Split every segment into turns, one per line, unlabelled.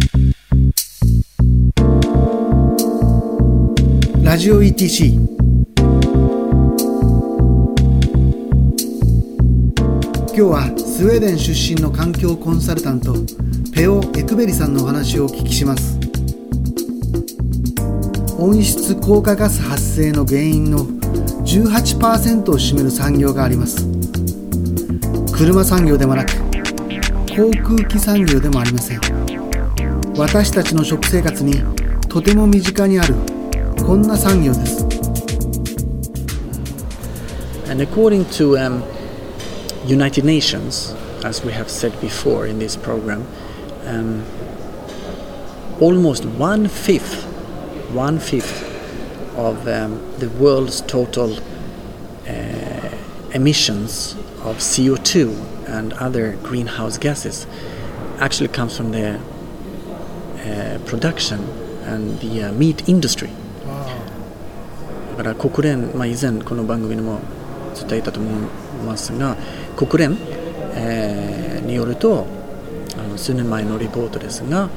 ラジオ ETC。 今日はスウェーデン出身の環境コンサルタントペオ・エクベリさんのお話をお聞きします。温室効果ガス発生の原因の 18% を占める産業があります。車産業でもなく航空機産業でもありません。私たちの食生活にとても身近にあるこんな産業です。
And according to United Nations, as we have said before in this program, almost one-fifth of the world's total emissions of CO2 and other greenhouse gases actually comes from the production and the meat industry. だから国連、以前この番組でも伝えたと思いますが、国連、によると数年前のリポートですが、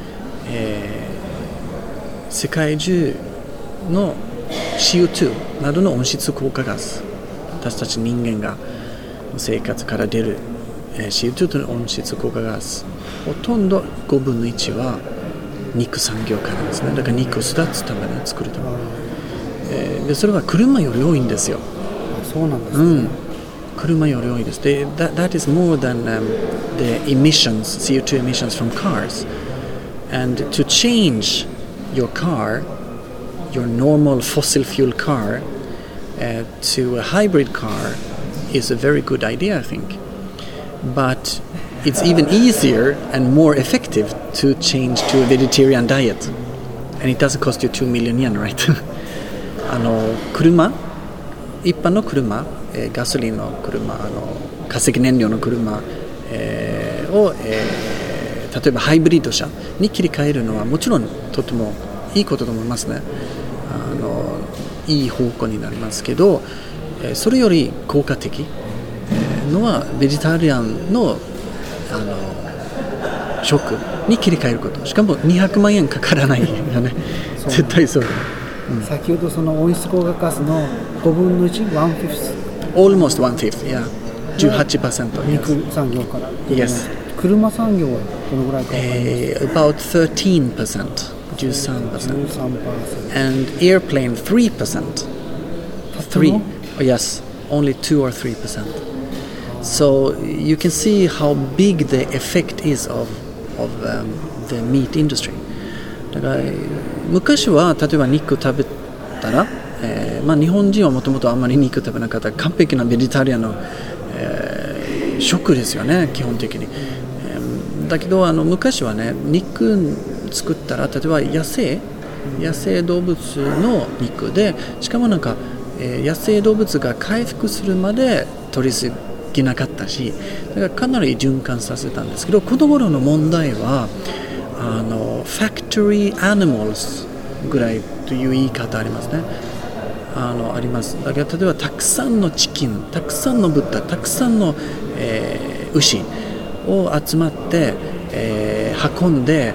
世界中の CO2 などの温室効果ガス、私たち人間が生活から出る、CO2 との温室効果ガス、ほとんど5分の1は肉産業からですね。だから肉を育つために作るために、でそれは車より多いんですよ。
そうなんですね。
車より多いです。で、that is more than the emissions, CO2 emissions from cars. And to change your car, your normal fossil fuel car, to a hybrid car is a very good idea, I think. But it's even easier and more effective to change to a vegetarian diet. And it doesn't cost you 2 million yen, right? 車、一般の車、ガソリンの車、化石燃料の車、を、例えばハイブリッド車に切り替えるのはもちろんとてもいいことと思いますね。いい方向になりますけど、それより効果的のはベジタリアンの食に切り替えること。しかも200万円かからないよね。絶対そうだ。
先ほどその温室効果ガスの5分の1、1/5
almost 1/5 yeah 18%
肉産業から。
Yes
車産業はどのぐらいか分かります？
about 13% and airplane 3%. Yes, only 2 or 3%. So you can see how big the effect is of the meat industry. だから昔は例えば肉食べたら、日本人はもともとあんまり肉食べなかった完璧なベジタリアンの、食ですよね、基本的に。だけど昔はね、肉作ったら例えば野生動物の肉で、しかも野生動物が回復するまで取りすぎなかったし、だからかなり循環させたんですけど、この頃の問題はfactory animals ぐらいという言い方ありますね。あります。だから例えばたくさんのチキン、たくさんの豚、たくさんの、牛を集まって、運んで、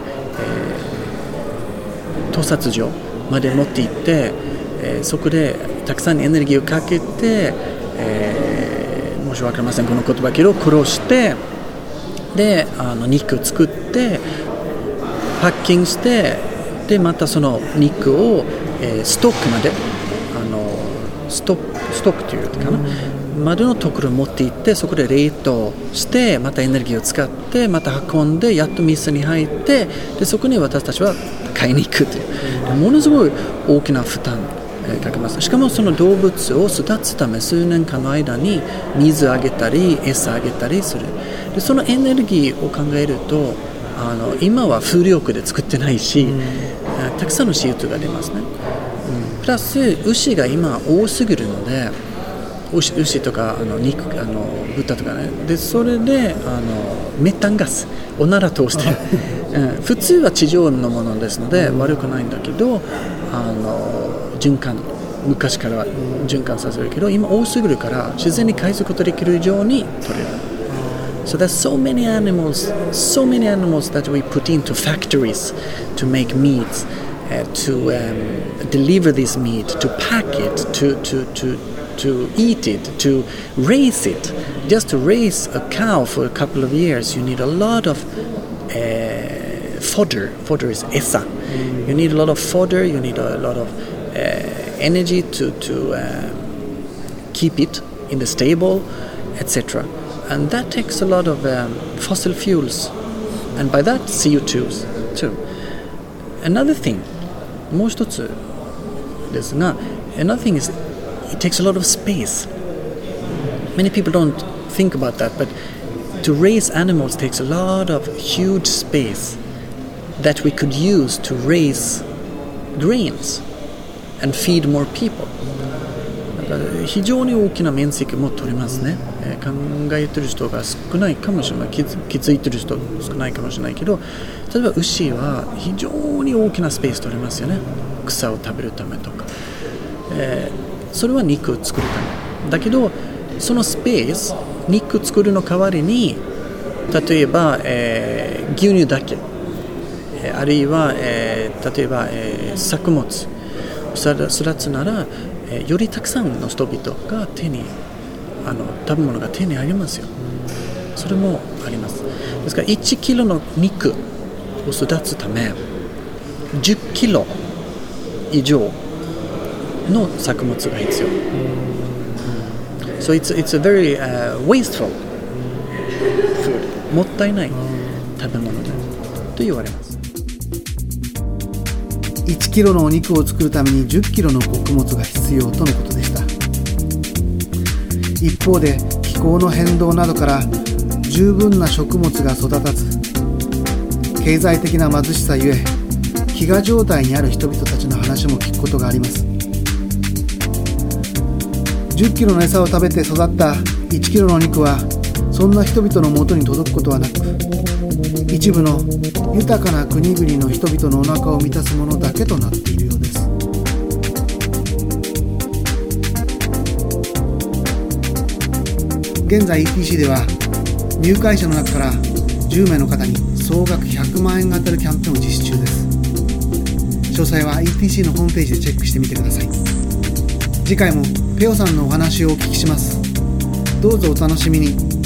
屠殺場まで持って行って、そこでたくさんエネルギーをかけて、もし分かりませんこの言葉けど、殺してで肉を作ってパッキングして、でまたその肉を、ストックまでストックというかな、までのところに持って行って、そこで冷凍してまたエネルギーを使ってまた運んで、やっと店に入って、でそこに私たちは買いに行くという、ものすごい大きな負担かけます。しかもその動物を育つため数年間の間に水あげたり餌あげたりする。でそのエネルギーを考えると今は風力で作ってないし、たくさんの CO2 が出ますね。プラス牛が今多すぎるので、牛とか肉豚とかね、でそれでメタンガスおなら通して普通は地上のものですので悪くないんだけど、循環昔からは循環させるけど、今多すぎるから自然に返すことできるように取れる。 So there's so many animals that we put into factories to make meats, to deliver this meat, to pack it, to eat it, to raise it. Just to raise a cow for a couple of years, you need a lot of fodder. Fodder is esa. You need a lot of fodder. You need a lot of energy to keep it in the stable, etc. And that takes a lot of fossil fuels, and by that CO2s too. Another thing, もう一つですが、another thing is it takes a lot of space. Many people don't think about that, but to raise animals takes a lot of huge space that we could use to raise grains and feed more people. 非常に大きな面積も取れますね。考えてる人が少ないかもしれない、気づいてる人少ないかもしれないけど、例えば牛は非常に大きなスペース取れますよね。草を食べるためとか、それは肉を作るためだけど、そのスペース肉作るの代わりに例えば、牛乳だけ、あるいは、例えば、作物育つなら、よりたくさんの人々が食べ物が手に入りますよ。それもあります。ですから1キロの肉を育つため10キロ以上の作物が必要。So it's a very wasteful food. もったいない食べ物だと言われます。
1キロのお肉を作るために10キロの穀物が必要とのことでした。一方で気候の変動などから十分な食物が育たず、経済的な貧しさゆえ飢餓状態にある人々たちの話も聞くことがあります。10キロの餌を食べて育った1キロの肉はそんな人々のもとに届くことはなく、一部の豊かな国々の人々のお腹を満たすものだけとなっているようです。現在 ETC では入会者の中から10名の方に総額100万円が当たるキャンペーンを実施中です。詳細は ETC のホームページでチェックしてみてください。次回もペオさんのお話をお聞きします。どうぞお楽しみに。